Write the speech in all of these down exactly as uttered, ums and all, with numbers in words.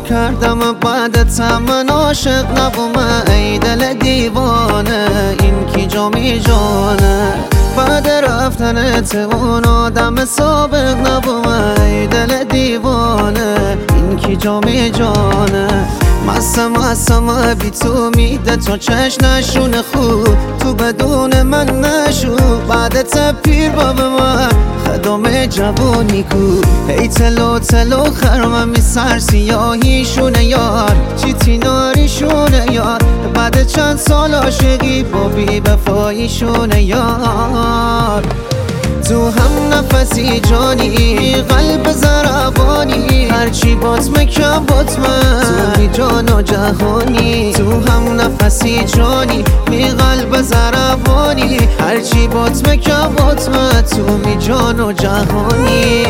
کردم بعدت من عاشق نبومه ای دل دیوانه این کی جامی جانه بعد رفتنت اون آدم سابق نبومه ای دل دیوانه این کی جامی جانه مستم مستم بی تو میده تو چش نشونه خوب تو بدون من نشو بعدت پیر باب من خدام جوانی کو هی تلو تلو خرمم می سر سیاهی شونه یار چی تیناری شونه یار بعد چند سال عاشقی با بی وفایی شونه یار تو هم نفسی جانی قلب ضربانی هرچی باتمه کم باتمه تو می جان و جهانی تو هم نفسی جانی می قلب ضربانی هرچی باتمه کم باتمه تو می جان و جهانی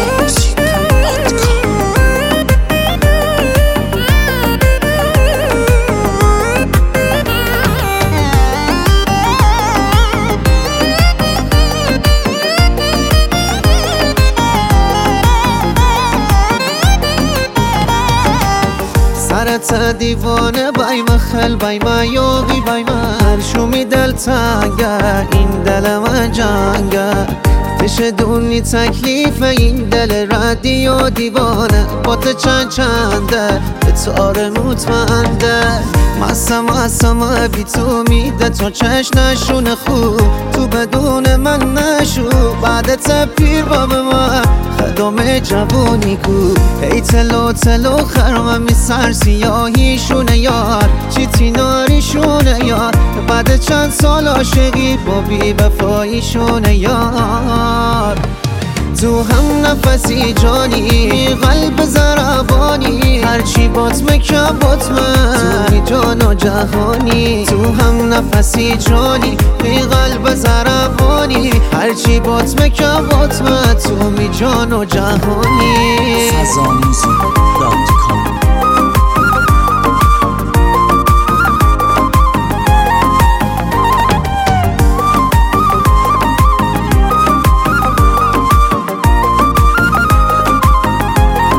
سرت دیوانه بای مخل بای ما یوغی بای من شومی دل تنگه این دل من جنگه تش دونی تکلیف این دل ردی و دیوانه با تو چند چنده به تو آره مطمئنده مستم مستم بی تو میده تو چش نشونه خوب تو بدون من نشو بعدت پیر باب من خدام جوانی کو هی تلو تلو خرمم می سر سیاهی شونه یار چی تیناری شونه یار بعد چند سال عاشقی با بی وفایی شونه یار تو هم نفسی جانی قلب ضربانی هرچی باتمه کم باتمه تو می جان و جهانی تو هم نفسی جانی بی قلب ضربانی هرچی باتمه کم باتمه تو می جان و جهانی فضاموزیک دات کام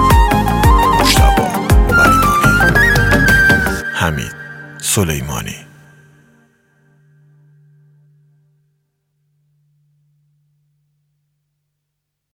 حمید سلیمانی